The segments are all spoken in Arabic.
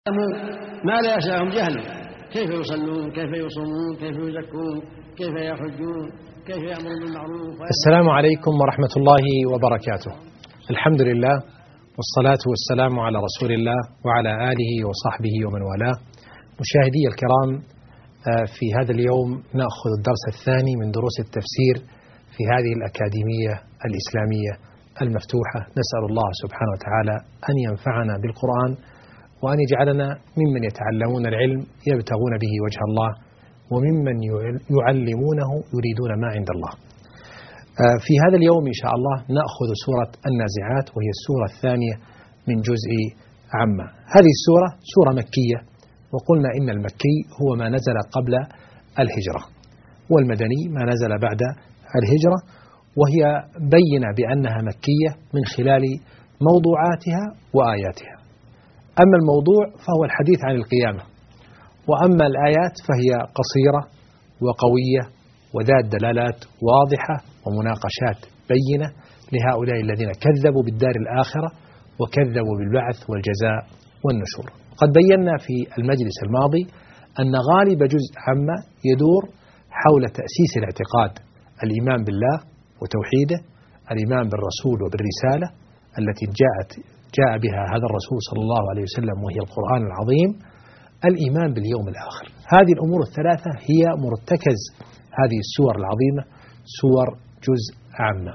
ما لا يسعهم جهله، كيف يصلون، كيف يصومون، كيف يزكون، كيف يحجون، كيف يأمرون بالمعروف. السلام عليكم ورحمة الله وبركاته. الحمد لله والصلاة والسلام على رسول الله وعلى آله وصحبه ومن والاه. مشاهدي الكرام، في هذا اليوم نأخذ الدرس الثاني من دروس التفسير في هذه الأكاديمية الإسلامية المفتوحة. نسأل الله سبحانه وتعالى أن ينفعنا بالقرآن وأن يجعلنا ممن يتعلمون العلم يبتغون به وجه الله وممن يعلمونه يريدون ما عند الله. في هذا اليوم إن شاء الله نأخذ سورة النازعات، وهي السورة الثانية من جزء عامة. هذه السورة سورة مكية، وقلنا إن المكي هو ما نزل قبل الهجرة، والمدني ما نزل بعد الهجرة، وهي بينة بأنها مكية من خلال موضوعاتها وآياتها. أما الموضوع فهو الحديث عن القيامة، وأما الآيات فهي قصيرة وقوية وذات دلالات واضحة ومناقشات بينة لهؤلاء الذين كذبوا بالدار الآخرة وكذبوا بالبعث والجزاء والنشور. قد بينا في المجلس الماضي أن غالب جزء عامة يدور حول تأسيس الاعتقاد، الإيمان بالله وتوحيده، الإيمان بالرسول وبالرسالة التي جاء بها هذا الرسول صلى الله عليه وسلم وهي القرآن العظيم، الإيمان باليوم الآخر. هذه الأمور الثلاثة هي مرتكز هذه السور العظيمة، سور جزء عامة.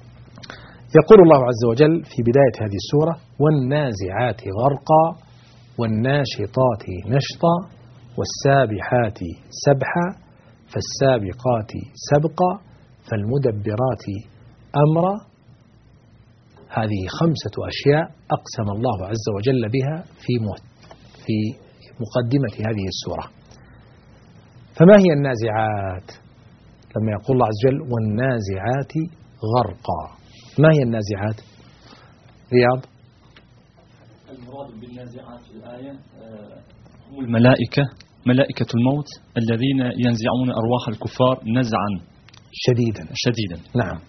يقول الله عز وجل في بداية هذه السورة: والنازعات غرقا والناشطات نشطا والسابحات سبحا فالسابقات سبقا فالمدبرات أمرا. هذه 5 أشياء أقسم الله عز وجل بها في مقدمة هذه السورة. فما هي النازعات؟ لما يقول الله عز وجل والنازعات غرقا، ما هي النازعات؟ رياض؟ المراد بالنازعات في الآية هم الملائكة، ملائكة الموت الذين ينزعون أرواح الكفار نزعا شديدا. نعم.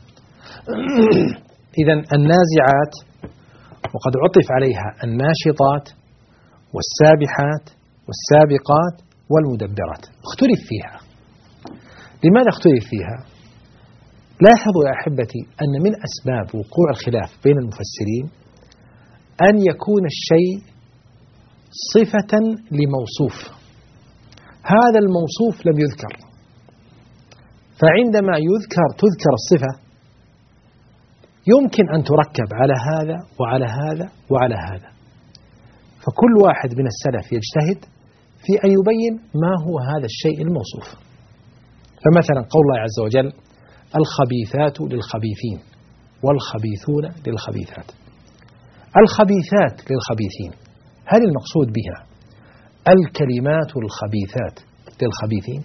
إذن النازعات، وقد عطف عليها الناشطات والسابحات والسابقات والمدبرات. اختلف فيها. لماذا اختلف فيها؟ لاحظوا يا أحبتي أن من أسباب وقوع الخلاف بين المفسرين أن يكون الشيء صفة لموصوف، هذا الموصوف لم يذكر، فعندما تذكر الصفة يمكن أن تركب على هذا وعلى هذا وعلى هذا، فكل واحد من السلف يجتهد في أن يبين ما هو هذا الشيء الموصوف. فمثلا قول الله عز وجل: الخبيثات للخبيثين والخبيثون للخبيثات. الخبيثات للخبيثين، هل المقصود بها الكلمات الخبيثات للخبيثين،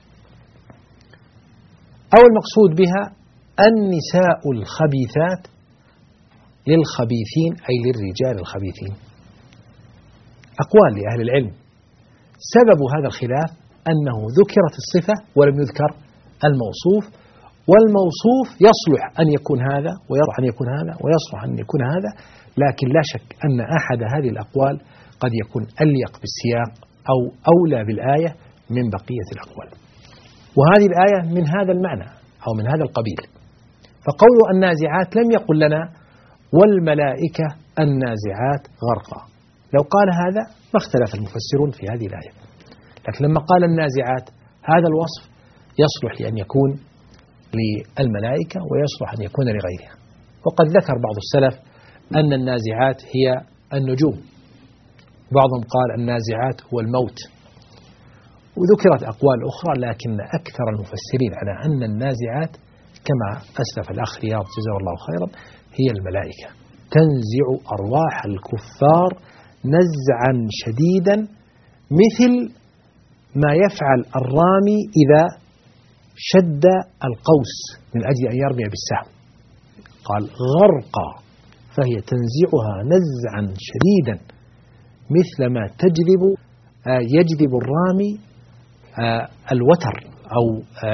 أو المقصود بها النساء الخبيثات للخبيثين أي للرجال الخبيثين؟ أقوال لأهل العلم. سبب هذا الخلاف أنه ذكرت الصفة ولم يذكر الموصوف، والموصوف يصلح أن يكون هذا ويصلح أن يكون هذا ويصلح أن يكون هذا، لكن لا شك أن أحد هذه الأقوال قد يكون أليق بالسياق أو أولى بالآية من بقية الأقوال. وهذه الآية من هذا المعنى أو من هذا القبيل. فقول النازعات لم يقل لنا والملائكة النازعات غرقا. لو قال هذا ما اختلف المفسرون في هذه الآية، لكن لما قال النازعات هذا الوصف يصلح لأن يكون للملائكة ويصلح أن يكون لغيرها. وقد ذكر بعض السلف أن النازعات هي النجوم، بعضهم قال النازعات هو الموت، وذكرت أقوال أخرى، لكن أكثر المفسرين على أن النازعات كما أسلف الأخ رياض جزاه الله خيرا هي الملائكة، تنزع أرواح الكفار نزعا شديدا، مثل ما يفعل الرامي إذا شد القوس من أجل أن يرمي بالسهم، قال غرقا، فهي تنزعها نزعا شديدا مثل ما يجذب الرامي الوتر أو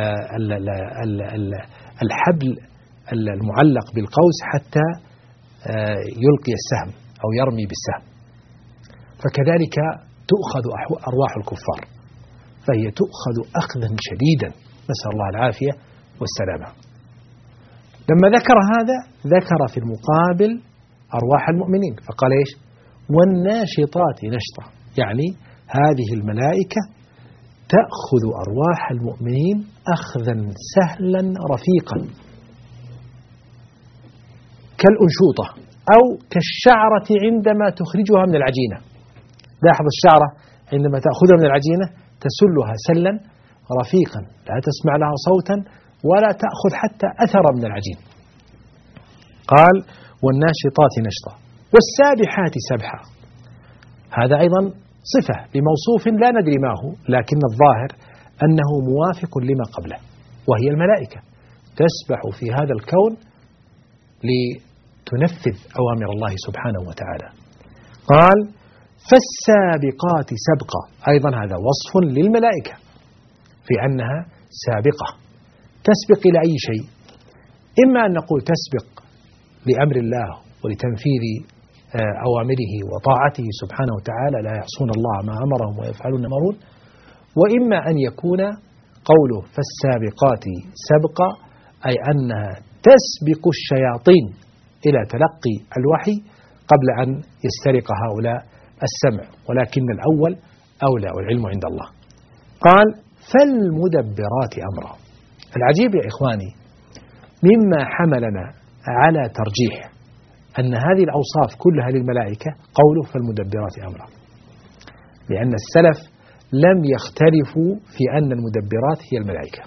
الحبل المعلق بالقوس حتى يلقي السهم أو يرمي بالسهم. فكذلك تؤخذ أرواح الكفار، فهي تؤخذ أخذا شديدا، نسأل الله العافية والسلامة. لما ذكر هذا ذكر في المقابل أرواح المؤمنين فقال إيش؟ والناشطات نشطة، يعني هذه الملائكة تأخذ أرواح المؤمنين أخذا سهلا رفيقا كالأنشوطة أو كالشعرة عندما تخرجها من العجينة. لاحظ الشعرة عندما تأخذها من العجينة تسلها سلا رفيقا، لا تسمع لها صوتا ولا تأخذ حتى أثرا من العجين. قال والناشطات نشطة والسابحات سبحا، هذا أيضا صفة لموصوف لا ندري ما هو، لكن الظاهر أنه موافق لما قبله، وهي الملائكة تسبح في هذا الكون لتنفذ أوامر الله سبحانه وتعالى. قال فالسابقات سبقا، أيضا هذا وصف للملائكة في أنها سابقة، تسبق إلى أي شيء، إما أن نقول تسبق لأمر الله ولتنفيذ أوامره وطاعته سبحانه وتعالى، لا يعصون الله ما أمرهم ويفعلون ما يأمرون، وإما أن يكون قوله فالسابقات سبقا أي أنها تسبق الشياطين إلى تلقي الوحي قبل أن يسترق هؤلاء السمع، ولكن الأول أولى والعلم عند الله. قال فالمدبرات أمرا. العجيب يا إخواني مما حملنا على ترجيح أن هذه الأوصاف كلها للملائكة قوله فالمدبرات أمرا، لأن السلف لم يختلفوا في أن المدبرات هي الملائكة،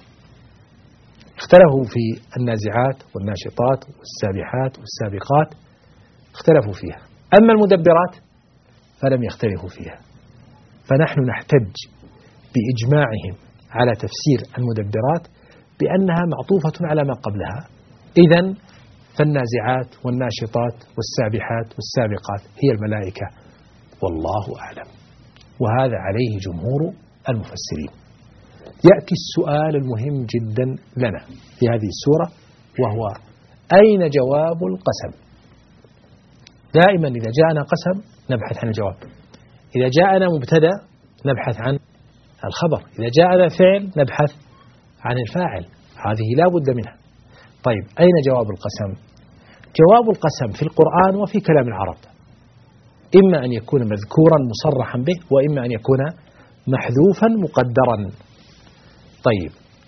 اختلفوا في النازعات والناشطات والسابحات والسابقات، اختلفوا فيها، أما المدبرات فلم يختلفوا فيها. فنحن نحتج بإجماعهم على تفسير المدبرات بأنها معطوفة على ما قبلها، إذن فالنازعات والناشطات والسابحات والسابقات هي الملائكة والله أعلم، وهذا عليه جمهور المفسرين. يأتي السؤال المهم جدا لنا في هذه السورة، وهو أين جواب القسم؟ دائما إذا جاءنا قسم نبحث عن الجواب، إذا جاءنا مبتدأ نبحث عن الخبر، إذا جاءنا فعل نبحث عن الفاعل، هذه لا بد منها. طيب أين جواب القسم؟ جواب القسم في القرآن وفي كلام العرب إما أن يكون مذكورا مصرحا به، وإما أن يكون محذوفا مقدرا. طيب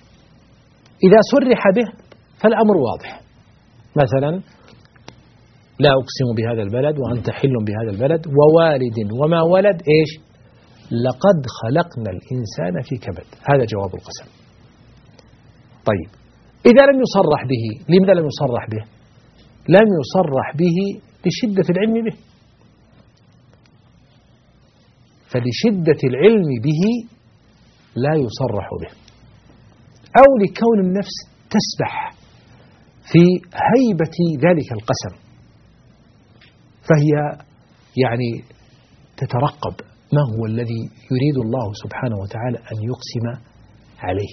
إذا صرح به فالأمر واضح، مثلا لا أقسم بهذا البلد وأنت حل بهذا البلد ووالد وما ولد إيش لقد خلقنا الإنسان في كبد، هذا جواب القسم. طيب إذا لم يصرح به، لماذا لم يصرح به؟ لم يصرح به لشدة العلم به، فلشدة العلم به لا يصرح به، أو لكون النفس تسبح في هيبة ذلك القسم، فهي يعني تترقب ما هو الذي يريد الله سبحانه وتعالى أن يقسم عليه،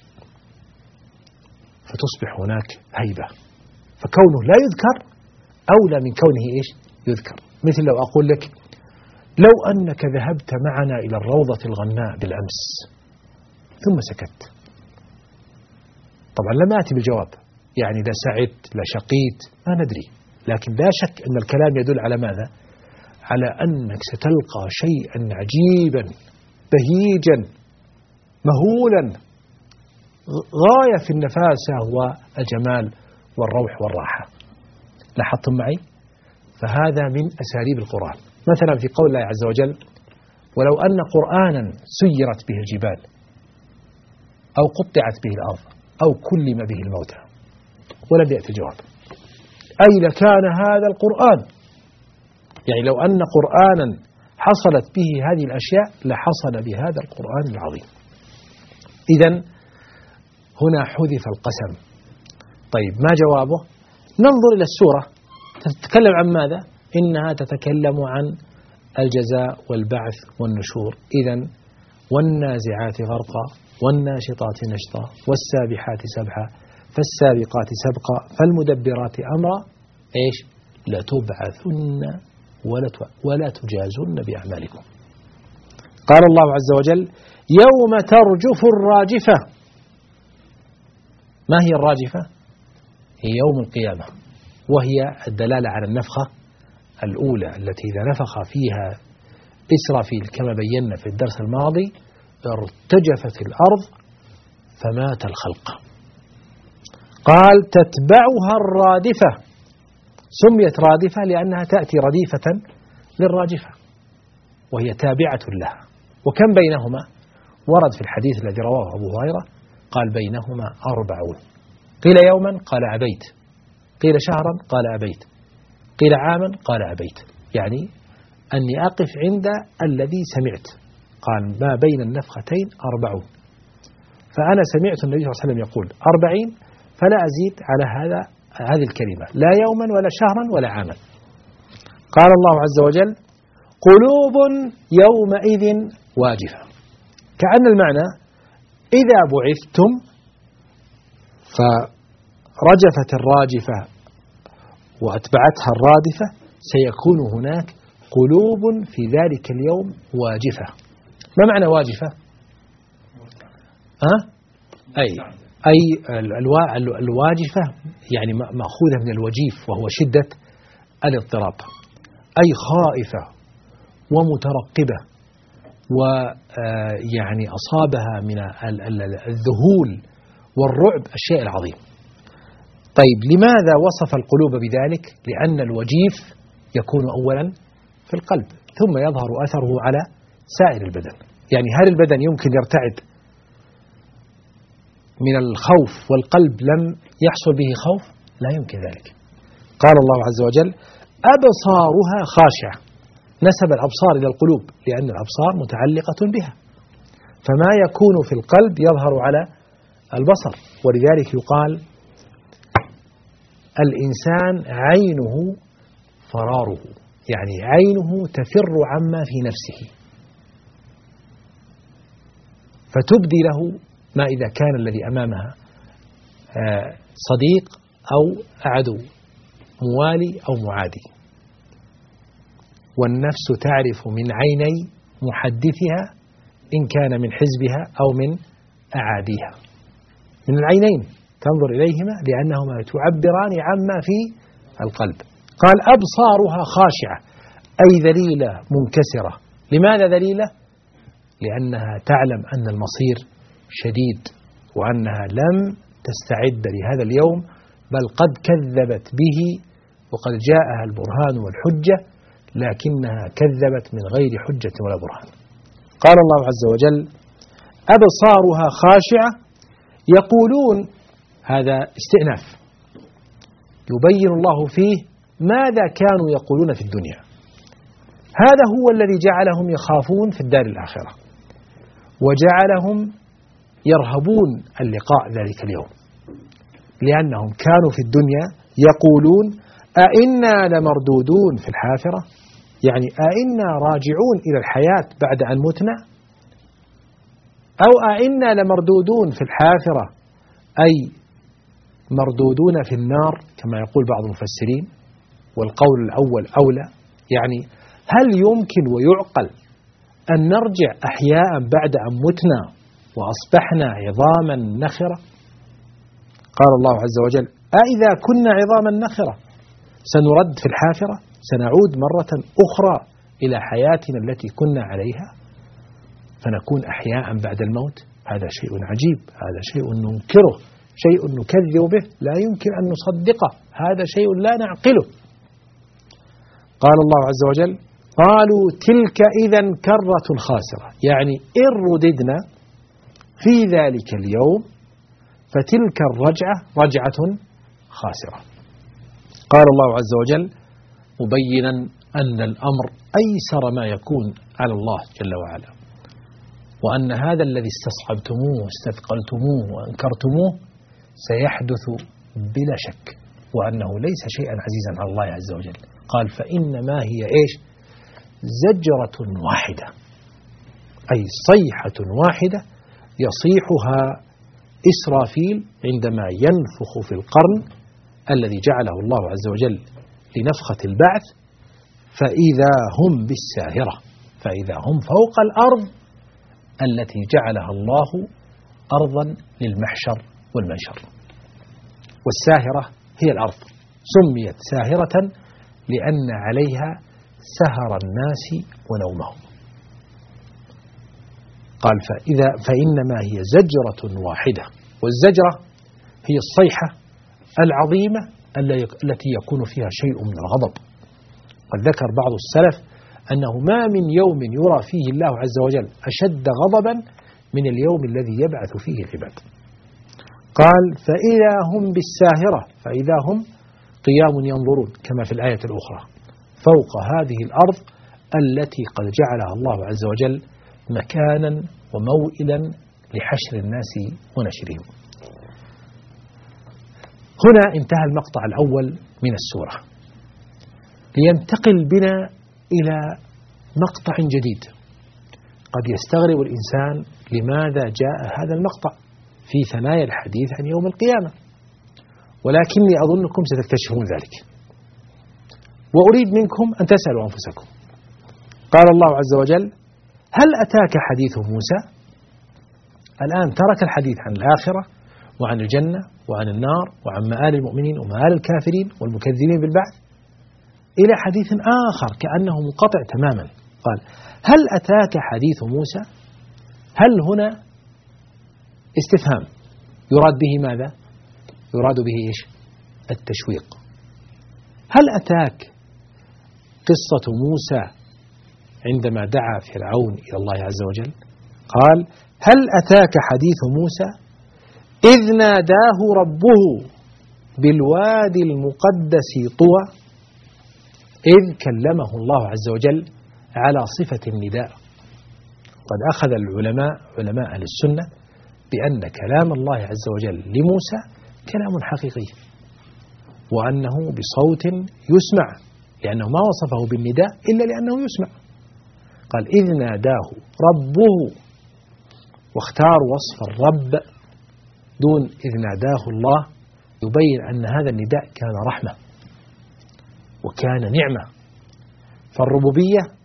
فتصبح هناك هيبة، فكونه لا يذكر أولى من كونه إيش يذكر. مثل لو أقول لك لو أنك ذهبت معنا إلى الروضة الغناء بالأمس ثم سكت، طبعا لم أتي بالجواب، يعني لا سعدت لا شقيت ما ندري، لكن لا شك أن الكلام يدل على ماذا؟ على أنك ستلقى شيئا عجيبا بهيجا مهولا غاية في النفاسة والجمال والروح والراحة. لاحظتم معي؟ فهذا من أساليب القرآن. مثلا في قول الله عز وجل ولو أن قرآنا سيرت به الجبال أو قطعت به الأرض أو كلم به الموتى، ولم يأتي الجواب، أي لكان هذا القرآن، يعني لو أن قرآنا حصلت به هذه الأشياء لحصل بهذا القرآن العظيم. إذن هنا حذف القسم. طيب ما جوابه؟ ننظر إلى السورة تتكلم عن ماذا؟ إنها تتكلم عن الجزاء والبعث والنشور. إذن والنازعات غرقا والناشطات نشطا والسابحات سبحا فالسابقات سبقا فالمدبرات أمرا إيش لتبعثن ولا تجازن بأعمالكم. قال الله عز وجل: يوم ترجف الراجفة. ما هي الراجفة؟ هي يوم القيامة، وهي الدلالة على النفخة الأولى التي إذا نفخ فيها إسرافيل كما بينا في الدرس الماضي ارتجفت الأرض فمات الخلق. قال: تتبعها الرادفة. سميت رادفة لأنها تأتي رديفة للراجفة وهي تابعة لها. وكم بينهما؟ ورد في الحديث الذي رواه أبو هريرة قال: بينهما 40. قيل يوما قال أبيت، قيل شهرا قال أبيت، قيل عاما قال أبيت، يعني أني أقف عند الذي سمعت. قال: ما بين النفختين 40. فأنا سمعت النبي صلى الله عليه وسلم يقول 40، فلا أزيد على هذه الكلمة، لا يوما ولا شهرا ولا عاما. قال الله عز وجل: قلوب يومئذ واجفة. كأن المعنى إذا بعثتم فرجفت الراجفة وأتبعتها الرادفة سيكون هناك قلوب في ذلك اليوم واجفة. ما معنى واجفة؟ أي الواجفة يعني مأخوذة من الوجيف وهو شدة الاضطراب، أي خائفة ومترقبة، ويعني أصابها من الذهول والرعب الشيء العظيم. طيب لماذا وصف القلوب بذلك؟ لأن الوجيف يكون أولا في القلب ثم يظهر أثره على سائر البدن. يعني هل البدن يمكن يرتعد من الخوف والقلب لم يحصل به خوف؟ لا يمكن ذلك. قال الله عز وجل: أبصارها خاشعة. نسب الأبصار إلى القلوب لأن الأبصار متعلقة بها، فما يكون في القلب يظهر على البصر. ولذلك يقال: الإنسان عينه فراره، يعني عينه تفر عما في نفسه، فتبدي له ما إذا كان الذي أمامها صديق أو عدو، موالي أو معادي. والنفس تعرف من عيني محدثها إن كان من حزبها أو من أعاديها. من العينين تنظر إليهما لأنهما تعبران عما في القلب. قال: أبصارها خاشعة، أي ذليلة منكسرة. لماذا ذليلة؟ لأنها تعلم أن المصير شديد وأنها لم تستعد لهذا اليوم، بل قد كذبت به وقد جاءها البرهان والحجة، لكنها كذبت من غير حجة ولا برهان. قال الله عز وجل: أبصارها خاشعة يقولون. هذا استئناف يبين الله فيه ماذا كانوا يقولون في الدنيا. هذا هو الذي جعلهم يخافون في الدار الآخرة وجعلهم يرهبون اللقاء ذلك اليوم، لأنهم كانوا في الدنيا يقولون: أئنا لمردودون في الحافرة، يعني أئنا راجعون إلى الحياة بعد أن متنا، أو أئنا لمردودون في الحافرة، أي مردودون في النار كما يقول بعض المفسرين، والقول الأول أولى. يعني هل يمكن ويعقل أن نرجع أحياء بعد أن متنا وأصبحنا عظاما نخرة؟ قال الله عز وجل: أإذا كنا عظاما نخرة سنرد في الحافرة، سنعود مرة أخرى إلى حياتنا التي كنا عليها فنكون أحياء بعد الموت. هذا شيء عجيب، هذا شيء ننكره، شيء نكذب به، لا يمكن أن نصدقه، هذا شيء لا نعقله. قال الله عز وجل: قالوا تلك إذا كرة خاسرة، يعني إن رددنا في ذلك اليوم فتلك الرجعة رجعة خاسرة. قال الله عز وجل مبينا أن الأمر أيسر ما يكون على الله جل وعلا، وأن هذا الذي استصعبتموه واستثقلتموه وأنكرتموه سيحدث بلا شك، وأنه ليس شيئا عزيزا على الله عز وجل. قال: فإنما هي إيش؟ زجرة واحدة، أي صيحة واحدة يصيحها إسرافيل عندما ينفخ في القرن الذي جعله الله عز وجل لنفخة البعث، فإذا هم بالساهرة، فإذا هم فوق الأرض التي جعلها الله أرضا للمحشر والمنشر. والساهرة هي الأرض، سميت ساهرة لأن عليها سهر الناس ونومهم. قال فإنما هي زجرة واحدة، والزجرة هي الصيحة العظيمة التي يكون فيها شيء من الغضب. قد ذكر بعض السلف أنه ما من يوم يرى فيه الله عز وجل أشد غضبا من اليوم الذي يبعث فيه العباد. قال فإذا هم بالساهرة، فإذا هم قيام ينظرون كما في الآية الأخرى فوق هذه الأرض التي قد جعلها الله عز وجل مكانا وموئلا لحشر الناس ونشرهم. هنا انتهى المقطع الأول من السورة، لينتقل بنا إلى مقطع جديد. قد يستغرب الإنسان لماذا جاء هذا المقطع في ثنايا الحديث عن يوم القيامة، ولكني أظنكم ستكتشفون ذلك، وأريد منكم أن تسألوا أنفسكم. قال الله عز وجل هل أتاك حديث موسى؟ الآن ترك الحديث عن الآخرة وعن الجنة وعن النار وعن مآل المؤمنين ومآل الكافرين والمكذبين بالبعث إلى حديث آخر كأنه منقطع تماما. قال هل أتاك حديث موسى؟ هل هنا استفهام يراد به ماذا؟ يراد به إيش؟ التشويق. هل أتاك قصة موسى عندما دعا فرعون إلى الله عز وجل؟ قال هل أتاك حديث موسى إذ ناداه ربه بالوادي المقدس طوى؟ إذ كلمه الله عز وجل على صفة النداء. قد أخذ العلماء علماء أهل السنة بأن كلام الله عز وجل لموسى كلام حقيقي، وأنه بصوت يسمع، لأنه ما وصفه بالنداء إلا لأنه يسمع. قال إذ ناداه ربه، واختار وصف الرب دون إذ ناداه الله، يبين أن هذا النداء كان رحمة وكان نعمة. فالربوبية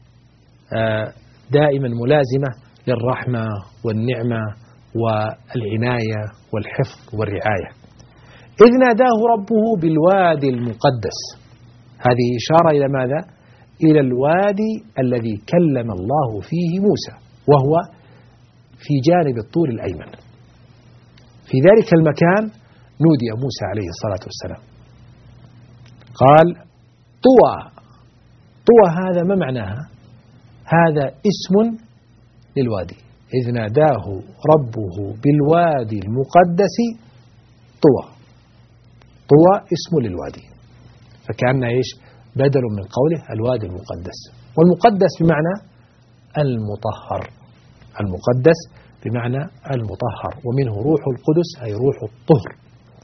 دائما ملازمة للرحمة والنعمة والعناية والحفظ والرعاية. إذ ناداه ربه بالوادي المقدس، هذه إشارة إلى ماذا؟ إلى الوادي الذي كلم الله فيه موسى، وهو في جانب الطور الأيمن. في ذلك المكان نودي موسى عليه الصلاة والسلام. قال طوى. طوى هذا ما معناها؟ هذا اسم للوادي. إذ ناداه ربه بالوادي المقدس طوى. طوى اسم للوادي، فكأنه إيش؟ بدل من قوله الوادي المقدس. والمقدس بمعنى المطهر، المقدس بمعنى المطهر، ومنه روح القدس أي روح الطهر.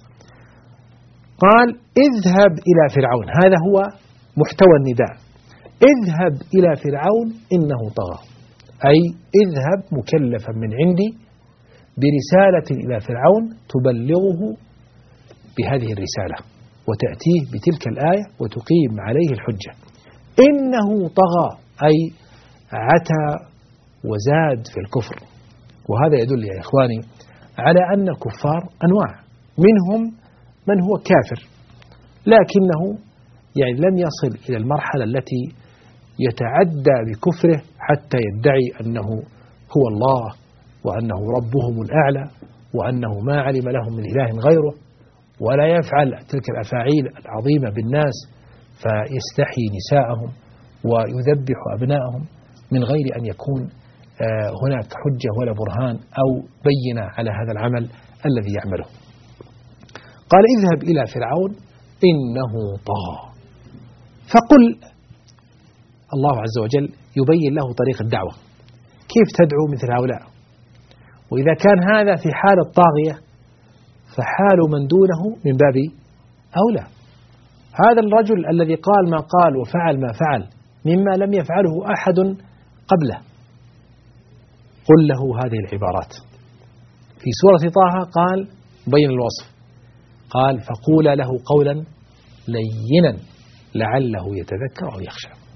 قال اذهب إلى فرعون، هذا هو محتوى النداء. اذهب إلى فرعون إنه طغى، أي اذهب مكلفا من عندي برسالة إلى فرعون تبلغه بهذه الرسالة وتأتيه بتلك الآية وتقيم عليه الحجة. إنه طغى أي عتى وزاد في الكفر. وهذا يدل يا إخواني على أن الكفار أنواع، منهم من هو كافر لكنه يعني لم يصل إلى المرحلة التي يتعدى بكفره حتى يدعي أنه هو الله وأنه ربهم الأعلى وأنه ما علم لهم من إله غيره، ولا يفعل تلك الأفاعيل العظيمة بالناس فيستحيي نساءهم ويذبح أبنائهم من غير أن يكون هناك حجة ولا برهان أو بينة على هذا العمل الذي يعمله. قال اذهب إلى فرعون إنه طغى. فقل، الله عز وجل يبين له طريق الدعوة، كيف تدعو مثل هؤلاء. وإذا كان هذا في حال الطاغية فحال من دونه من باب أولى. هذا الرجل الذي قال ما قال وفعل ما فعل مما لم يفعله أحد قبله، قل له هذه العبارات. في سورة طه قال بين الوصف، قال فقولا له قولا لينا لعله يتذكر أو يخشى.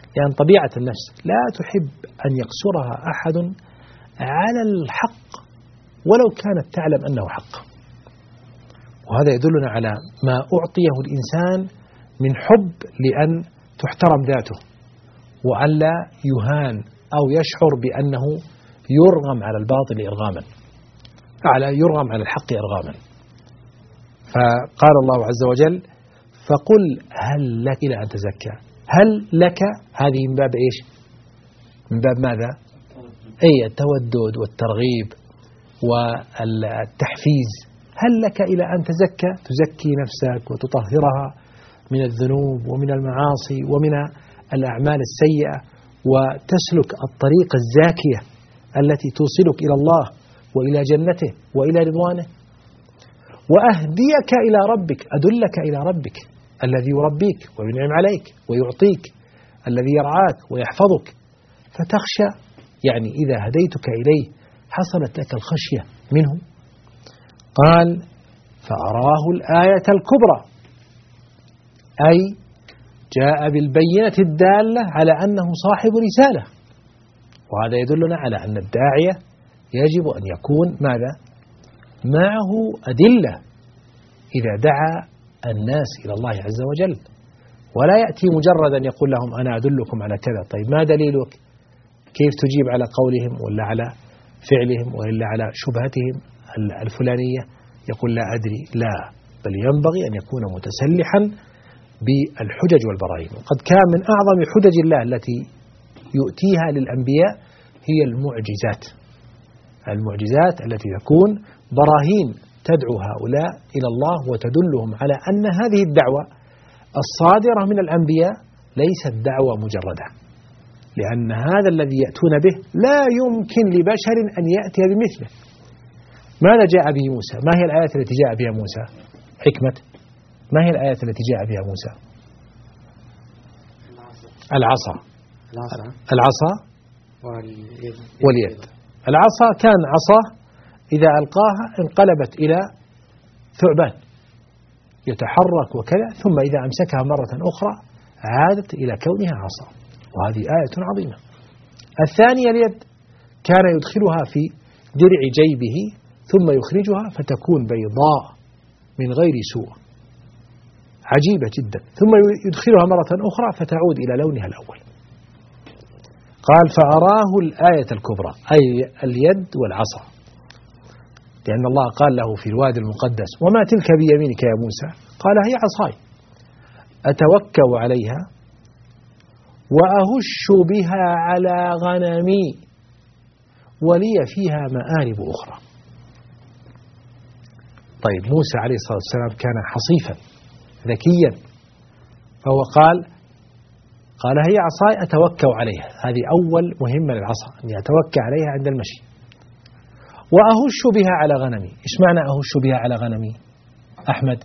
لأن طبيعة النفس لا تحب أن يقصرها أحد على الحق ولو كانت تعلم أنه حق. وهذا يدلنا على ما أعطيه الإنسان من حب لأن تحترم ذاته، وأن لا يهان أو يشعر بأنه يرغم على الباطل إرغاما، يرغم على الحق إرغاما. فقال الله عز وجل: فقل هل لك إلى أن تزكى. هل لك هذه من باب إيش؟ من باب ماذا؟ أي التودد والترغيب والتحفيز. هل لك إلى أن تزكى، تزكي نفسك وتطهرها من الذنوب ومن المعاصي ومن الأعمال السيئة، وتسلك الطريق الزاكية التي توصلك إلى الله وإلى جنته وإلى رضوانه، وأهديك إلى ربك، أدلك إلى ربك الذي يربيك وينعم عليك ويعطيك، الذي يرعاك ويحفظك، فتخشى. يعني إذا هديتك إليه حصلت لك الخشية منه. قال: فأراه الآية الكبرى، أي جاء بالبينة الدالة على أنه صاحب رسالة. وهذا يدلنا على أن الداعية يجب أن يكون ماذا؟ معه أدلة إذا دعا الناس إلى الله عز وجل، ولا يأتي مجردا يقول لهم أنا أدلكم على كذا. طيب ما دليلك؟ كيف تجيب على قولهم ولا على فعلهم ولا على شبهتهم الفلانية؟ يقول لا أدري. لا، بل ينبغي أن يكون متسلحا بالحجج والبراهين. وقد كان من أعظم حجج الله التي يؤتيها للأنبياء هي المعجزات التي تكون براهين تدعو هؤلاء إلى الله وتدلهم على أن هذه الدعوة الصادرة من الأنبياء ليست دعوة مجردة، لأن هذا الذي يأتون به لا يمكن لبشر أن يأتي بمثله. ماذا جاء به موسى؟ ما هي الآيات التي جاء بها موسى؟ حكمة. ما هي الآيات التي جاء بها موسى؟ العصا واليد. العصا كان عصا إذا ألقاها انقلبت إلى ثعبان يتحرك وكذا، ثم إذا أمسكها مرة أخرى عادت إلى كونها عصا، وهذه آية عظيمة. الثانية اليد، كان يدخلها في درع جيبه ثم يخرجها فتكون بيضاء من غير سوء، عجيبة جدا، ثم يدخلها مرة أخرى فتعود إلى لونها الأول. قال: فأراه الآية الكبرى، أي اليد والعصا، لأن الله قال له في الوادي المقدس: وما تلك بيمينك يا موسى؟ قال: هي عصاي أتوكأ عليها وأهش بها على غنمي ولي فيها مآرب أخرى. طيب، موسى عليه الصلاة والسلام كان حصيفا ذكيا، فهو قال هي عصاي أتوكأ عليها. هذه أول مهمة للعصا، أن يتوكأ عليها عند المشي. وأهش بها على غنمي. إيش معنى أهش بها على غنمي أحمد؟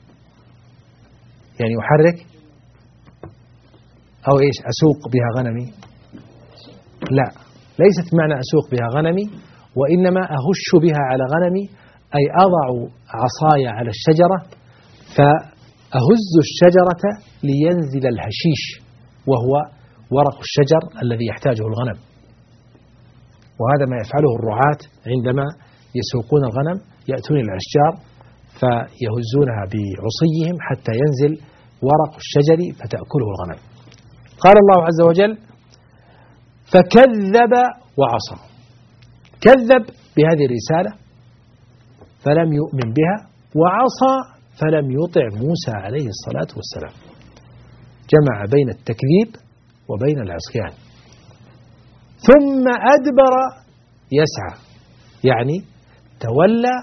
يعني أحرك أو إيش؟ أسوق بها غنمي؟ لا، ليست معنى أسوق بها غنمي، وإنما أهش بها على غنمي أي أضع عصاي على الشجرة فأهز الشجرة لينزل الهشيش، وهو ورق الشجر الذي يحتاجه الغنم. وهذا ما يفعله الرعاة عندما يسوقون الغنم، يأتون إلى الأشجار فيهزونها بعصيهم حتى ينزل ورق الشجر فتأكله الغنم. قال الله عز وجل: فكذب وعصى. كذب بهذه الرسالة فلم يؤمن بها، وعصى فلم يطع موسى عليه الصلاة والسلام. جمع بين التكذيب وبين العصيان. ثم أدبر يسعى، يعني تولى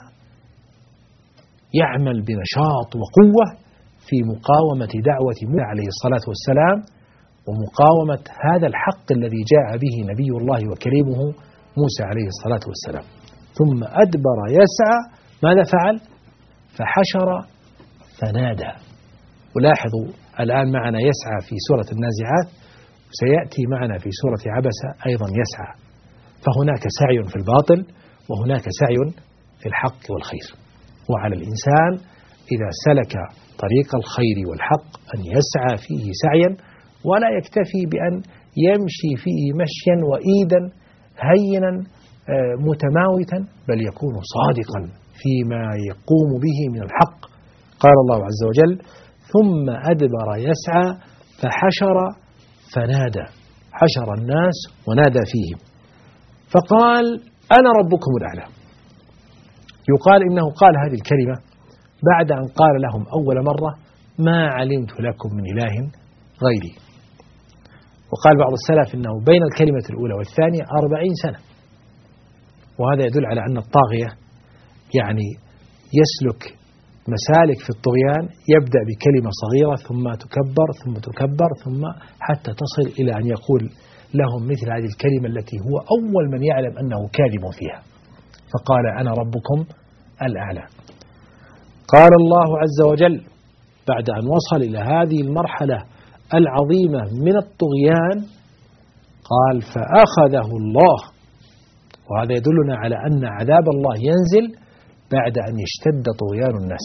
يعمل بنشاط وقوة في مقاومة دعوة موسى عليه الصلاة والسلام ومقاومة هذا الحق الذي جاء به نبي الله وكريمه موسى عليه الصلاة والسلام. ثم أدبر يسعى، ماذا فعل؟ فحشر فنادى. ولاحظوا الآن معنا يسعى في سورة النازعات، سيأتي معنا في سورة عبسة أيضا يسعى. فهناك سعي في الباطل وهناك سعي في الحق والخير، وعلى الإنسان إذا سلك طريق الخير والحق أن يسعى فيه سعيا ولا يكتفي بأن يمشي فيه مشيا وإيدا هينا متماوتا، بل يكون صادقا فيما يقوم به من الحق. قال الله عز وجل: ثم أدبر يسعى فحشر فنادى، حشر الناس ونادى فيهم فقال: أنا ربكم الأعلى. يقال إنه قال هذه الكلمة بعد أن قال لهم أول مرة: ما علمت لكم من إله غيري. وقال بعض السلف إنه بين الكلمة الأولى والثانية 40 سنة، وهذا يدل على أن الطاغية يعني يسلك مسالك في الطغيان، يبدأ بكلمة صغيرة ثم تكبر ثم تكبر ثم حتى تصل إلى أن يقول لهم مثل هذه الكلمة التي هو أول من يعلم أنه كاذب فيها، فقال: أنا ربكم الأعلى. قال الله عز وجل بعد أن وصل إلى هذه المرحلة العظيمة من الطغيان قال: فأخذه الله. وهذا يدلنا على أن عذاب الله ينزل بعد أن يشتد طغيان الناس.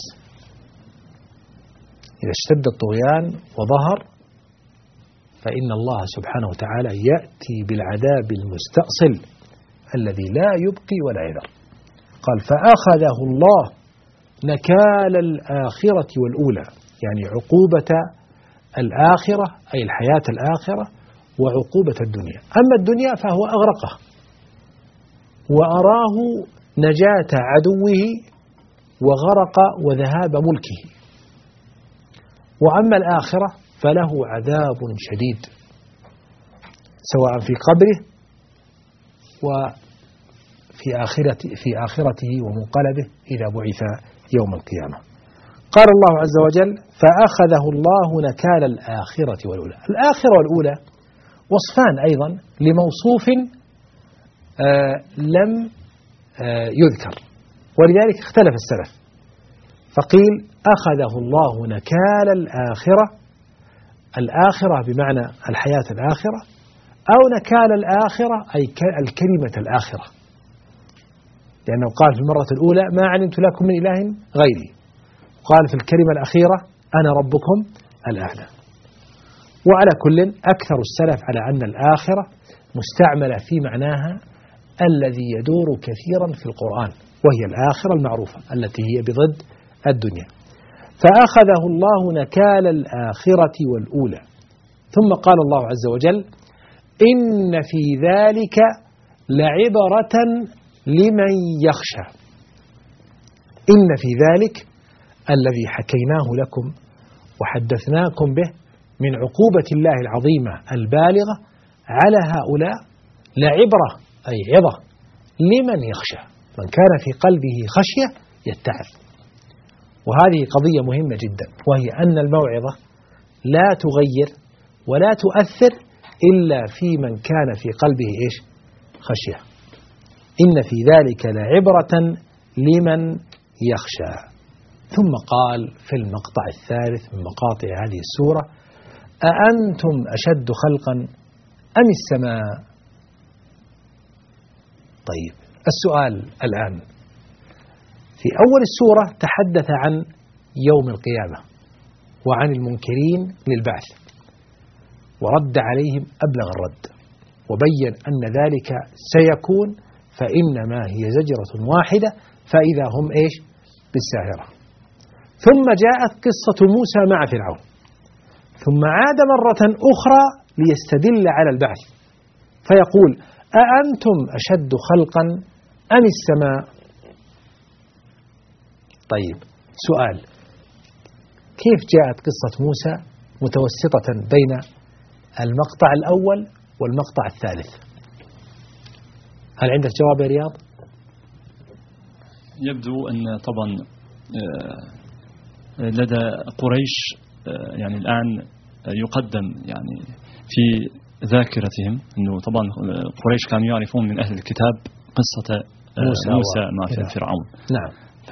إذا اشتد الطغيان وظهر فإن الله سبحانه وتعالى يأتي بالعذاب المستأصل الذي لا يبقي ولا يذر. قال: فأخذه الله نكال الآخرة والأولى، يعني عقوبة الآخرة أي الحياة الآخرة وعقوبة الدنيا. أما الدنيا فهو أغرقه وأراه نجاة عدوه وغرق وذهاب ملكه. وأما الآخرة فله عذاب شديد سواء في قبره وفي آخرته ومنقلبه إذا بعث يوم القيامة. قال الله عز وجل: فأخذه الله نكال الآخرة والأولى. الآخرة والأولى وصفان أيضا لموصوف لم يذكر، ولذلك اختلف السلف فقيل: أخذه الله نكال الآخرة بمعنى الحياة الآخرة، أو نكال الآخرة أي الكلمة الآخرة، لأنه قال في المرة الأولى: ما علمت لكم من إله غيري، قال في الكلمة الأخيرة: أنا ربكم الأعلى. وعلى كل أكثر السلف على أن الآخرة مستعملة في معناها الذي يدور كثيرا في القرآن، وهي الآخرة المعروفة التي هي بضد الدنيا. فأخذه الله نكال الآخرة والأولى. ثم قال الله عز وجل: إن في ذلك لعبرة لمن يخشى. إن في ذلك الذي حكيناه لكم وحدثناكم به من عقوبة الله العظيمة البالغة على هؤلاء لعبرة أي عظة لمن يخشى، من كان في قلبه خشية يتعظ. وهذه قضية مهمة جدا، وهي أن الموعظة لا تغير ولا تؤثر إلا في من كان في قلبه خشية. إن في ذلك لعبرة لمن يخشى. ثم قال في المقطع الثالث من مقاطع هذه السورة: أأنتم أشد خلقا أم السماء؟ طيب، السؤال الآن: في أول السورة تحدث عن يوم القيامة وعن المنكرين للبعث، ورد عليهم أبلغ الرد، وبين أن ذلك سيكون، فإنما هي زجرة واحدة فإذا هم بالساهرة. ثم جاءت قصة موسى مع فرعون، ثم عاد مرة أخرى ليستدل على البعث فيقول: أأنتم أشد خلقا أم السماء؟ طيب، سؤال: كيف جاءت قصة موسى متوسطة بين المقطع الأول والمقطع الثالث؟ هل عندك جواب يا رياض؟ يبدو أن طبعا لدى قريش يعني الآن يقدم يعني في ذاكرتهم أنه طبعا قريش كانوا يعرفون من أهل الكتاب قصة موسى مع فرعون. نعم.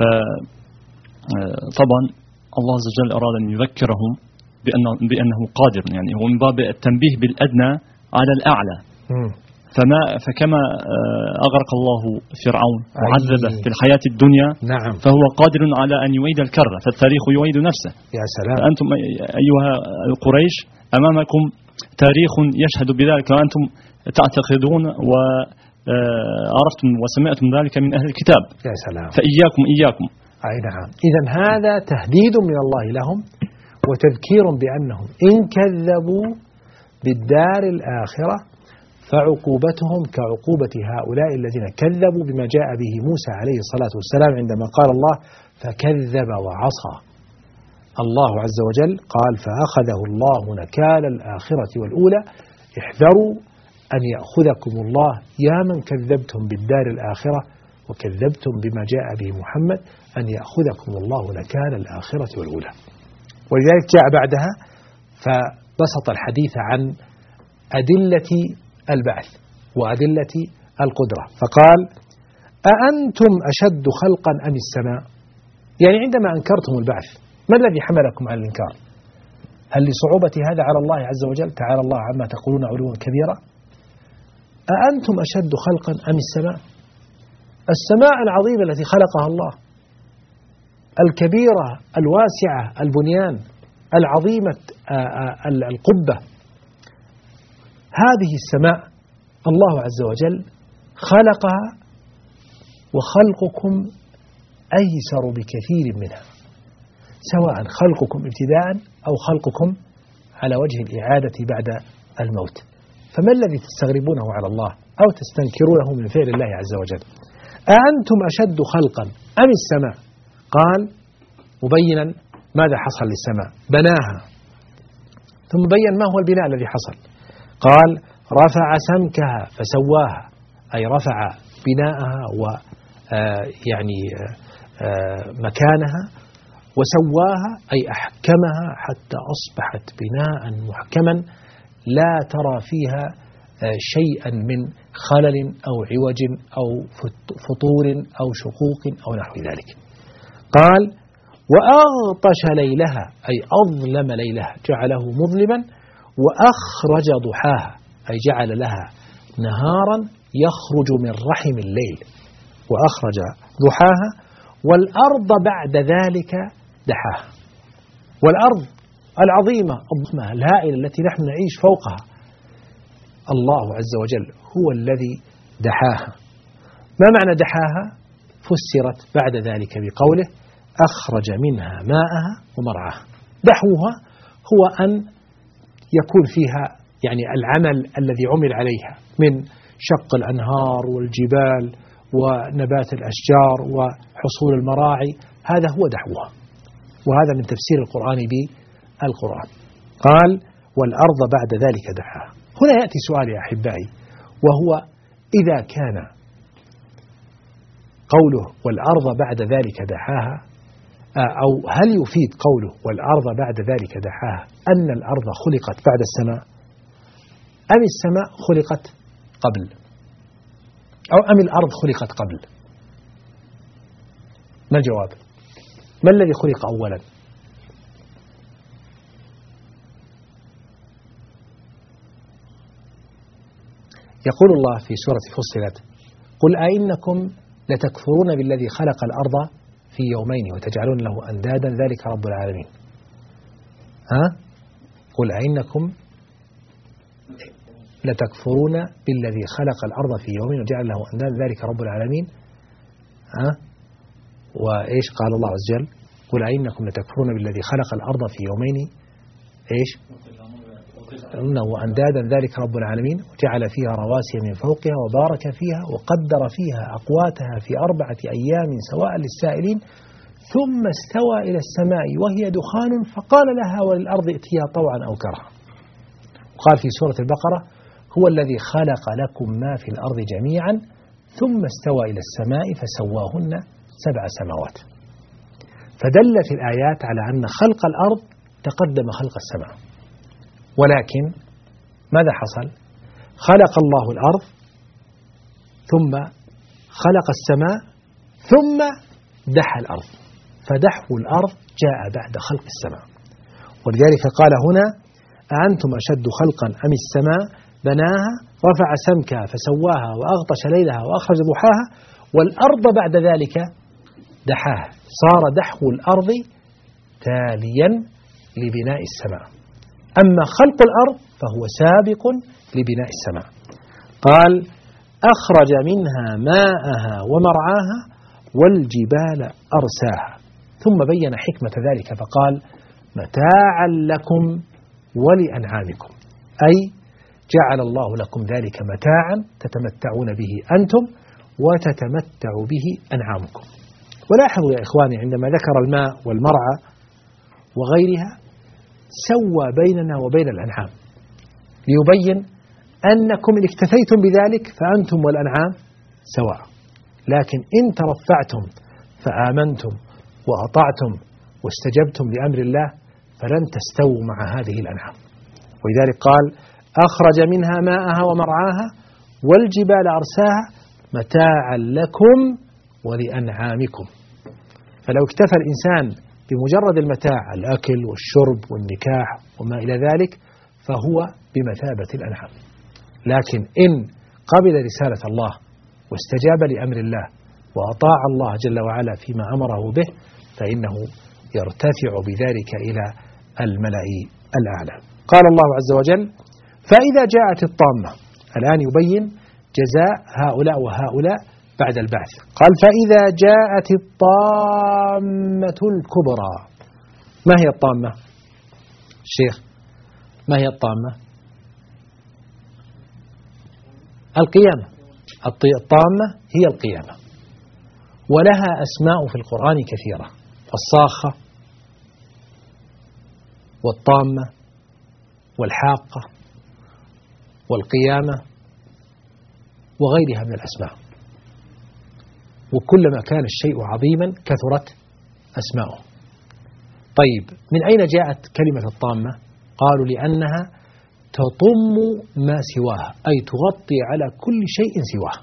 فطبعا الله عز وجل أراد أن يذكرهم بأنه قادر، يعني هو من باب التنبيه بالأدنى على الأعلى. فكما أغرق الله فرعون وعذبه في الحياة الدنيا، نعم، فهو قادر على أن يعيد الكرة، فالتاريخ يعيد نفسه. يا سلام. فأنتم أيها القريش أمامكم تاريخ يشهد بذلك وأنتم تعتقدون وعرفتم وسمعتم ذلك من أهل الكتاب. يا سلام. فإياكم إياكم. أي نعم. إذن هذا تهديد من الله لهم وتذكير بأنهم إن كذبوا بالدار الآخرة فعقوبتهم كعقوبة هؤلاء الذين كذبوا بما جاء به موسى عليه الصلاة والسلام عندما قال الله فكذب وعصى. الله عز وجل قال فأخذه الله نكال الآخرة والأولى احذروا أن يأخذكم الله يا من كذبتم بالدار الآخرة وكذبتم بما جاء به محمد أن يأخذكم الله نكال الآخرة والأولى. ولذلك جاء بعدها فبسط الحديث عن أدلة البعث وأدلة القدرة فقال أأنتم أشد خلقا أم السماء؟ يعني عندما أنكرتم البعث ما الذي حملكم على الإنكار؟ هل لصعوبة هذا على الله عز وجل؟ تعالى الله عما تقولون علوا كبيرا. أأنتم أشد خلقا أم السماء؟ السماء العظيمة التي خلقها الله الكبيرة الواسعة البنيان العظيمة القبة، هذه السماء الله عز وجل خلقها وخلقكم أيسر بكثير منها، سواء خلقكم ابتداء أو خلقكم على وجه الإعادة بعد الموت. فما الذي تستغربونه على الله أو تستنكرونه من فعل الله عز وجل؟ أأنتم أشد خلقا أم السماء؟ قال مبينا ماذا حصل للسماء، بناها ثم بين ما هو البناء الذي حصل. قال رفع سمكها فسواها، أي رفع بناءها ويعني مكانها، وسواها أي أحكمها حتى أصبحت بناء محكما لا ترى فيها شيئا من خلل أو عوج أو فطور أو شقوق أو نحو ذلك. قال وأغطش ليلها أي أظلم ليلها جعله مظلما، وأخرج ضحاها أي جعل لها نهارا يخرج من رحم الليل وأخرج ضحاها، والأرض بعد ذلك دحاها. والأرض العظيمة الضخمة الهائلة التي نحن نعيش فوقها الله عز وجل هو الذي دحاها. ما معنى دحاها؟ فسرت بعد ذلك بقوله أخرج منها ماءها ومرعاها. دحوها هو أن يكون فيها يعني العمل الذي عمل عليها من شق الأنهار والجبال ونبات الأشجار وحصول المراعي، هذا هو دحوها، وهذا من تفسير القرآن بالقرآن. قال والأرض بعد ذلك دحاها. هنا يأتي سؤال يا أحبائي، وهو إذا كان قوله والأرض بعد ذلك دحاها، أو هل يفيد قوله والأرض بعد ذلك دحاها أن الأرض خلقت بعد السماء، أم السماء خلقت قبل، أو أم الأرض خلقت قبل؟ ما الجواب؟ ما الذي خلق أولا؟ يقول الله في سورة فصلت قل أئنكم لتكفرون بالذي خلق الأرض في يومين وتجعلون له أندادا ذلك رب العالمين. قل أئنكم لتكفرون بالذي خلق الأرض في يومين وجعل له أندادا ذلك رب العالمين. وإيش قال الله عز وجل؟ قل أئنكم لتكفرون بالذي خلق الأرض في يومين إيش وأندادا ذلك رب العالمين وجعل فيها رواسي من فوقها وبارك فيها وقدر فيها أقواتها في 4 أيام سواء للسائلين ثم استوى إلى السماء وهي دخان فقال لها وللأرض ائتيا طوعا أو كرها. وقال في سورة البقرة هو الذي خلق لكم ما في الأرض جميعا ثم استوى إلى السماء فسواهن 7 سماوات. فدلت الآيات على أن خلق الأرض تقدم خلق السماء، ولكن ماذا حصل؟ خلق الله الأرض ثم خلق السماء ثم دحى الأرض، فدحو الأرض جاء بعد خلق السماء. ولذلك قال هنا أأنتم أشد خلقا أم السماء بناها رفع سمكها فسواها وأغطش ليلها وأخرج ضحاها والأرض بعد ذلك دحاها. صار دحو الأرض تاليا لبناء السماء. أما خلق الأرض فهو سابق لبناء السماء. قال أخرج منها ماءها ومرعاها والجبال أرساها، ثم بين حكمة ذلك فقال متاعا لكم ولأنعامكم، أي جعل الله لكم ذلك متاعا تتمتعون به أنتم وتتمتع به أنعامكم. ولاحظوا يا إخواني عندما ذكر الماء والمرعى وغيرها سوى بيننا وبين الأنعام ليبين أنكم إن اكتفيتم بذلك فأنتم والأنعام سواء، لكن إن ترفعتم فآمنتم وأطعتم واستجبتم لأمر الله فلن تستووا مع هذه الأنعام. ولذلك قال أخرج منها ماءها ومرعاها والجبال أرساها متاعا لكم ولأنعامكم. فلو اكتفى الإنسان بمجرد المتاع الأكل والشرب والنكاح وما إلى ذلك فهو بمثابة الأنعام، لكن إن قبل رسالة الله واستجاب لأمر الله وأطاع الله جل وعلا فيما أمره به فإنه يرتفع بذلك إلى الملأ الأعلى. قال الله عز وجل فإذا جاءت الطامة، الآن يبين جزاء هؤلاء وهؤلاء بعد البعث. قال فإذا جاءت الطامة الكبرى. ما هي الطامة؟ الشيخ ما هي الطامة؟ القيامة. الطامة هي القيامة، ولها أسماء في القرآن كثيرة: الصاخة والطامة والحاقة والقيامة وغيرها من الأسماء، وكلما كان الشيء عظيما كثرت أسماؤه. طيب من أين جاءت كلمة الطامة؟ قالوا لأنها تضم ما سواها، أي تغطي على كل شيء سواه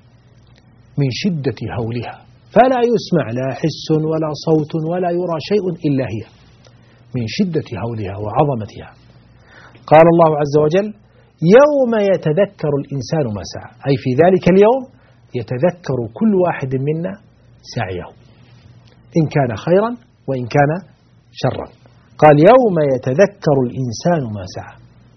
من شدة هولها، فلا يسمع لا حس ولا صوت ولا يرى شيء إلا هي من شدة هولها وعظمتها. قال الله عز وجل يوم يتذكر الإنسان ما سعى، أي في ذلك اليوم يتذكر كل واحد منا سعيه إن كان خيرا وإن كان شرا. قال يوم يتذكر الإنسان ما سعى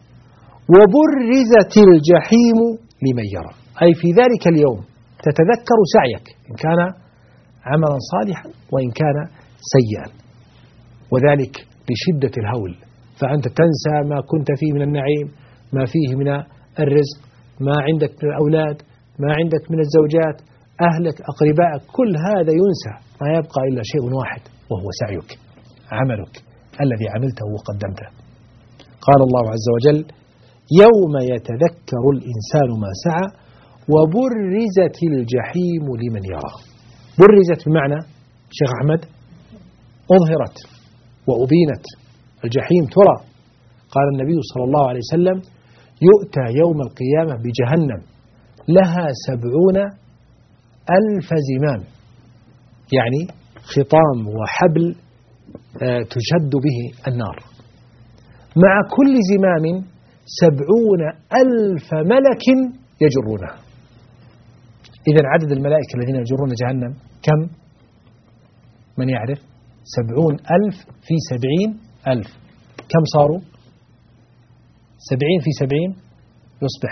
وبرزت الجحيم لمن يرى، أي في ذلك اليوم تتذكر سعيك إن كان عملا صالحا وإن كان سيئا، وذلك لشدة الهول، فأنت تنسى ما كنت فيه من النعيم، ما فيه من الرزق، ما عندك من الأولاد، ما عندك من الزوجات، أهلك، أقربائك، كل هذا ينسى، ما يبقى إلا شيء واحد وهو سعيك، عملك الذي عملته وقدمته. قال الله عز وجل يوم يتذكر الإنسان ما سعى وبرزت الجحيم لمن يرى. برزت بمعنى شيخ أحمد أظهرت وأبينت، الجحيم ترى. قال النبي صلى الله عليه وسلم يؤتى يوم القيامة بجهنم لها 70,000 زمام، يعني خطام وحبل تشد به النار، مع كل زمام 70,000 ملك يجرونها. إذن عدد الملائكة الذين يجرون جهنم كم؟ من يعرف؟ 70,000 في 70,000 كم صاروا؟ 70 في 70 يصبح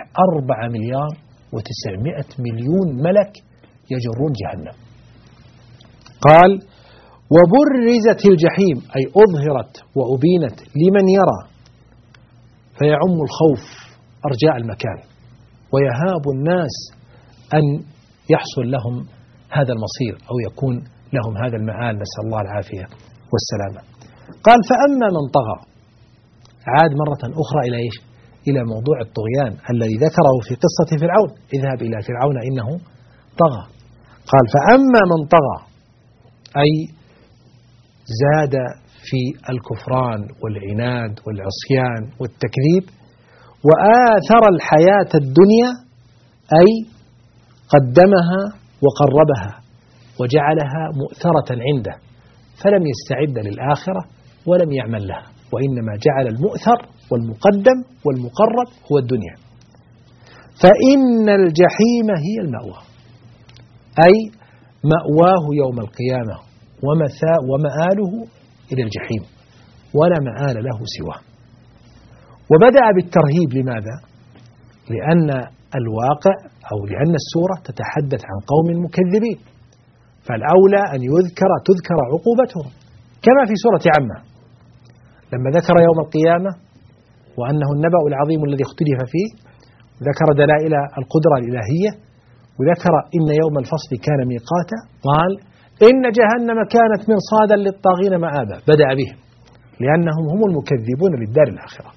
4,900,000,000 ملك يجرون جهنم. قال وبرزت الجحيم، أي أظهرت وأبينت لمن يرى، فيعم الخوف أرجاء المكان ويهاب الناس أن يحصل لهم هذا المصير أو يكون لهم هذا المآل، نسأل الله العافية والسلامة. قال فأما من طغى، عاد مرة أخرى إلى إيش؟ إلى موضوع الطغيان الذي ذكره في قصة فرعون، اذهب إلى فرعون إنه طغى. قال فأما من طغى، أي زاد في الكفران والعناد والعصيان والتكذيب، وآثر الحياة الدنيا، أي قدمها وقربها وجعلها مؤثرة عنده، فلم يستعد للآخرة ولم يعمل لها، وإنما جعل المؤثر والمقدم والمقرب هو الدنيا، فإن الجحيم هي المأوى، أي مأواه يوم القيامة ومآله إلى الجحيم ولا مآل له سواه. وبدأ بالترهيب لماذا؟ لأن الواقع أو لأن السورة تتحدث عن قوم مكذبين، فالأولى أن تذكر عقوبتهم كما في سورة عامة لما ذكر يوم القيامة وأنه النبأ العظيم الذي اختلف فيه، ذكر دلائل القدرة الإلهية، وذكر إن يوم الفصل كان ميقاتا، قال إن جهنم كانت مرصادا للطاغين مآبا، بدأ بهم لأنهم هم المكذبون للدار الآخرة.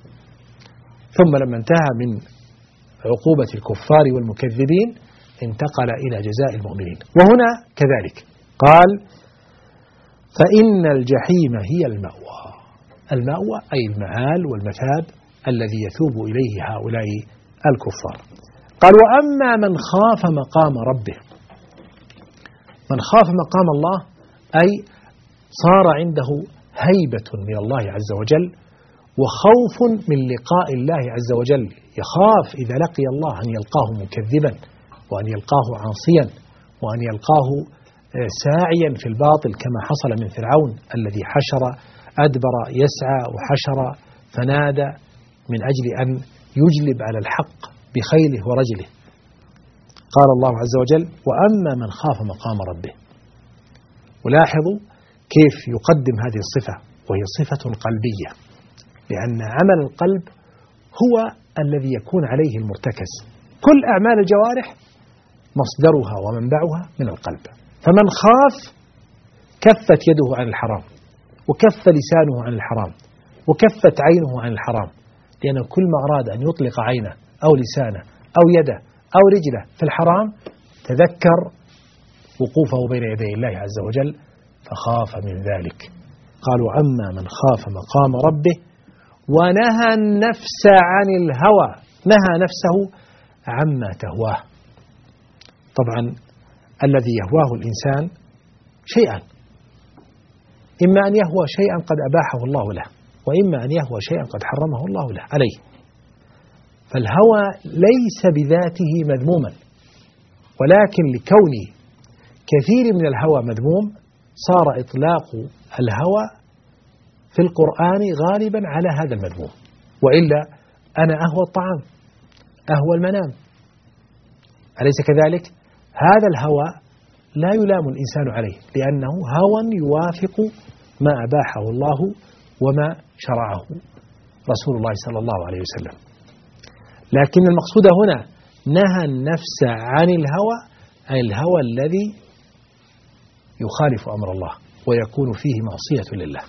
ثم لما انتهى من عقوبة الكفار والمكذبين انتقل إلى جزاء المؤمنين. وهنا كذلك قال فإن الجحيم هي المأوى أي المآل والمثاب الذي يثوب إليه هؤلاء الكفار. قال وأما من خاف مقام ربه، من خاف مقام الله أي صار عنده هيبة من الله عز وجل وخوف من لقاء الله عز وجل، يخاف إذا لقي الله أن يلقاه مكذبا وأن يلقاه عاصيا وأن يلقاه ساعيا في الباطل كما حصل من فرعون الذي حشر أدبر يسعى وحشر فنادى من أجل أن يجلب على الحق بخيله ورجله. قال الله عز وجل وأما من خاف مقام ربه. ولاحظوا كيف يقدم هذه الصفة وهي صفة قلبية، لأن عمل القلب هو الذي يكون عليه المرتكز، كل أعمال الجوارح مصدرها ومنبعها من القلب. فمن خاف كفت يده عن الحرام وكف لسانه عن الحرام وكفت عينه عن الحرام، لأن كل ما أراد أن يطلق عينه أو لسانه أو يده أو رجله في الحرام تذكر وقوفه بين يدي الله عز وجل فخاف من ذلك. قالوا أما من خاف مقام ربه ونهى النفس عن الهوى، نهى نفسه عما تهواه. طبعا الذي يهواه الإنسان شيئا، إما أن يهوى شيئا قد أباحه الله له، وإما أن يهوى شيئا قد حرمه الله له عليه. فالهوى ليس بذاته مذموما، ولكن لكون كثير من الهوى مذموم صار إطلاق الهوى في القرآن غالبا على هذا المذموم. وإلا أنا أهوى الطعام، أهوى المنام، أليس كذلك؟ هذا الهوى لا يلام الإنسان عليه، لأنه هوى يوافق ما أباحه الله وما شرعه رسول الله صلى الله عليه وسلم. لكن المقصود هنا نهى النفس عن الهوى، أي الهوى الذي يخالف أمر الله ويكون فيه معصية لله.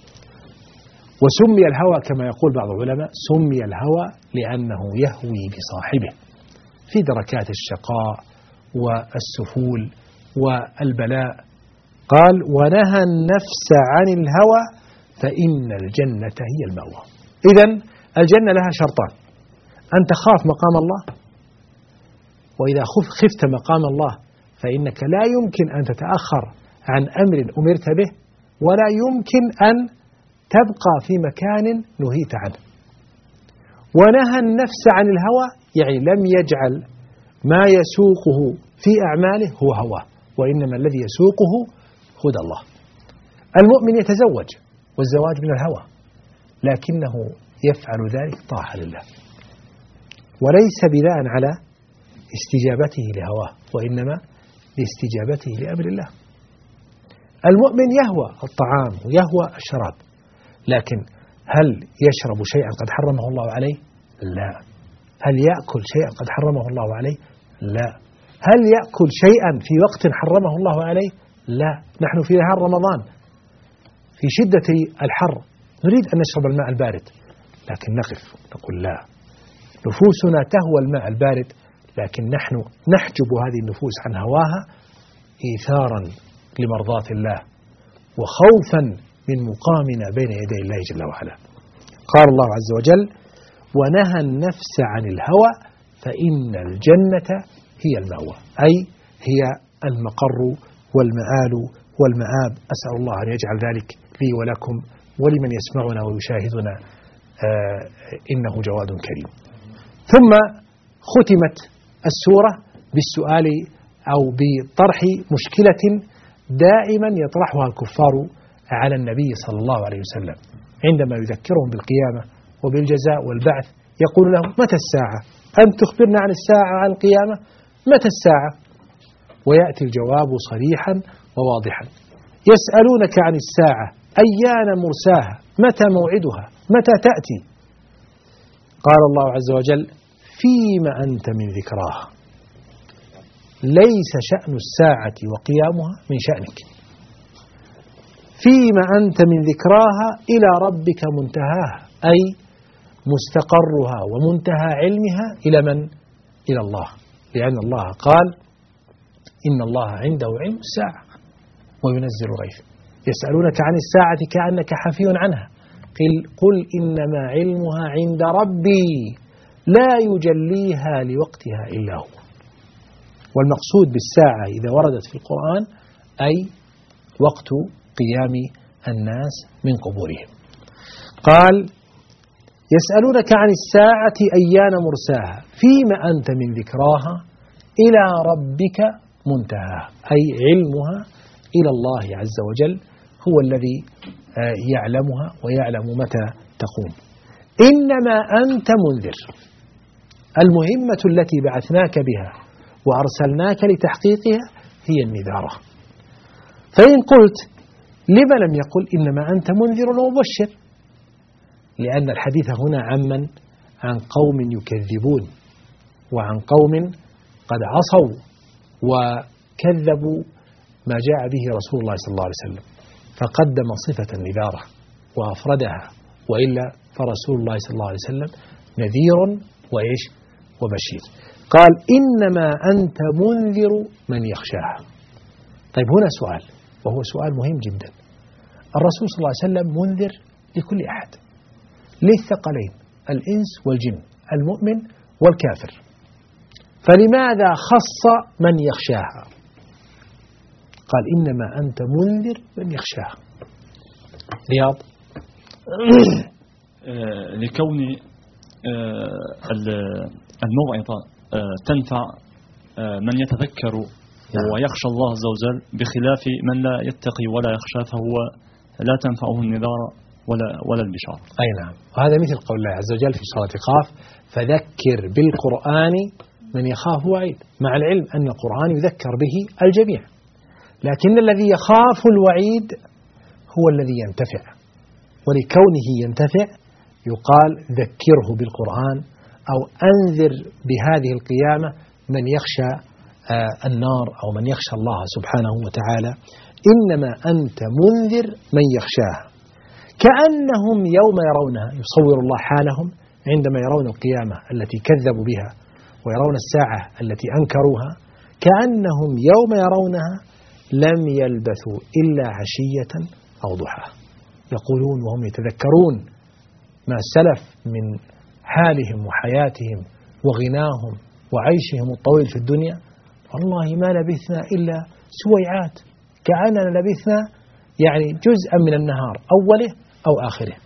وسمي الهوى كما يقول بعض العلماء، سمي الهوى لأنه يهوي بصاحبه في دركات الشقاء والسفول والبلاء. قال ونهى النفس عن الهوى فإن الجنة هي المأوى. إذن الجنة لها شرطان: أن تخاف مقام الله، وإذا خفت مقام الله فإنك لا يمكن أن تتأخر عن أمر أمرت به، ولا يمكن أن تبقى في مكان نهيت عنه. ونهى النفس عن الهوى يعني لم يجعل ما يسوقه في أعماله هو هواه، وإنما الذي يسوقه هدى الله. المؤمن يتزوج والزواج من الهوى، لكنه يفعل ذلك طاعة لله وليس بناء على استجابته لهواه، وإنما لاستجابته لأمر الله. المؤمن يهوى الطعام ويهوى الشراب، لكن هل يشرب شيئا قد حرمه الله عليه؟ لا. هل يأكل شيئا قد حرمه الله عليه؟ لا. هل يأكل شيئا في وقت حرمه الله عليه؟ لا. نحن في نهار رمضان في شدة الحر نريد أن نشرب الماء البارد، لكن نقف نقول لا، نفوسنا تهوى الماء البارد، لكن نحن نحجب هذه النفوس عن هواها إيثارا لمرضاة الله وخوفا من مقامنا بين يدي الله جل وعلا. قال الله عز وجل ونهى النفس عن الهوى فإن الجنة هي المأوى، أي هي المقر والمآل والمآب. أسأل الله أن يجعل ذلك لي ولكم ولمن يسمعنا ويشاهدنا، إنه جواد كريم. ثم ختمت السورة بالسؤال أو بطرح مشكلة دائما يطرحها الكفار على النبي صلى الله عليه وسلم عندما يذكرهم بالقيامة وبالجزاء والبعث يقول لهم متى الساعة؟ أنت تخبرنا عن الساعة عن القيامة؟ متى الساعة؟ ويأتي الجواب صريحا وواضحا. يسألونك عن الساعة أيان مرساها متى موعدها متى تأتي؟ قال الله عز وجل فيما أنت من ذكراها. ليس شأن الساعة وقيامها من شأنك. فيما أنت من ذكراها إلى ربك منتهاها، أي مستقرها ومنتهى علمها إلى من؟ إلى الله، لأن الله قال إن الله عنده علم الساعة وينزل الغيث. يسألونك عن الساعة كأنك حفي عنها قل إنما علمها عند ربي لا يجليها لوقتها إلا هو. والمقصود بالساعة إذا وردت في القرآن أي وقت قيام الناس من قبورهم. قال يسألونك عن الساعة أيان مرساها فيما أنت من ذكراها إلى ربك منتهاها، أي علمها إلى الله عز وجل هو الذي يعلمها ويعلم متى تقوم. إنما أنت منذر. المهمة التي بعثناك بها وأرسلناك لتحقيقها هي النذارة. فإن قلت لما لم يقل إنما أنت منذر ومبشر؟ لأن الحديث هنا عن قوم يكذبون وعن قوم قد عصوا وكذبوا ما جاء به رسول الله صلى الله عليه وسلم، فقدم صفة النذارة وأفردها، وإلا فرسول الله صلى الله عليه وسلم نذير وإيش وبشير. قال إنما أنت منذر من يخشاها. طيب هنا سؤال، وهو سؤال مهم جدا. الرسول صلى الله عليه وسلم منذر لكل أحد، للثقلين الإنس والجن، المؤمن والكافر، فلماذا خص من يخشاها؟ قال إنما أنت منذر من يخشاها. رياض لكون الموعظة تنفع من يتذكر ويخشى الله عز وجل، بخلاف من لا يتقي ولا يخشى فهو لا تنفعه النذارة ولا البشارة. أي نعم، وهذا مثل قول الله عز وجل في سورة قاف فذكر بالقرآن من يخاف وعيد، مع العلم أن القرآن يذكر به الجميع، لكن الذي يخاف الوعيد هو الذي ينتفع، ولكونه ينتفع يقال ذكره بالقرآن أو أنذر بهذه القيامة من يخشى النار أو من يخشى الله سبحانه وتعالى. إنما أنت منذر من يخشاها، كأنهم يوم يرونها، يصور الله حالهم عندما يرون القيامة التي كذبوا بها ويرون الساعة التي أنكروها، كأنهم يوم يرونها لم يلبثوا إلا عشية أو ضحاها. يقولون وهم يتذكرون ما سلف من حالهم وحياتهم وغناهم وعيشهم الطويل في الدنيا، والله ما لبثنا إلا سويعات، كأننا لبثنا يعني جزءا من النهار أوله أو آخره.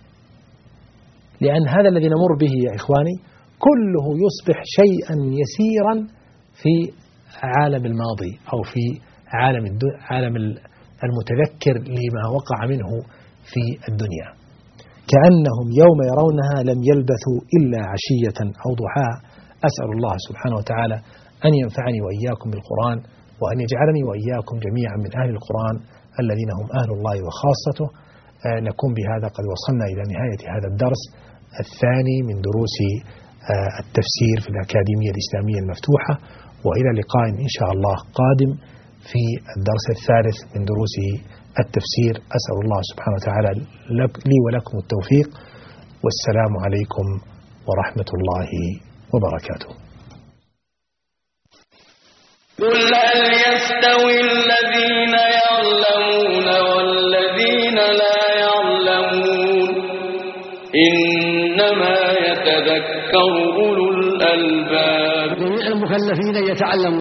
لأن هذا الذي نمر به يا إخواني كله يصبح شيئا يسيرا في عالم الماضي أو في عالم المتذكر لما وقع منه في الدنيا. كأنهم يوم يرونها لم يلبثوا إلا عشية أو ضحاها. أسأل الله سبحانه وتعالى أن ينفعني وإياكم بالقرآن، وأن يجعلني وإياكم جميعا من أهل القرآن الذين هم أهل الله وخاصته. نكون بهذا قد وصلنا إلى نهاية هذا الدرس الثاني من دروس التفسير في الأكاديمية الإسلامية المفتوحة، وإلى لقاء إن شاء الله قادم في الدرس الثالث من دروس التفسير. أسأل الله سبحانه وتعالى لي ولكم التوفيق، والسلام عليكم ورحمة الله وبركاته. قل هل يستوي الذين يعلمون والذين لا يعلمون إنما يتذكر أولو الألباب. جميع المكلفين يتعلمون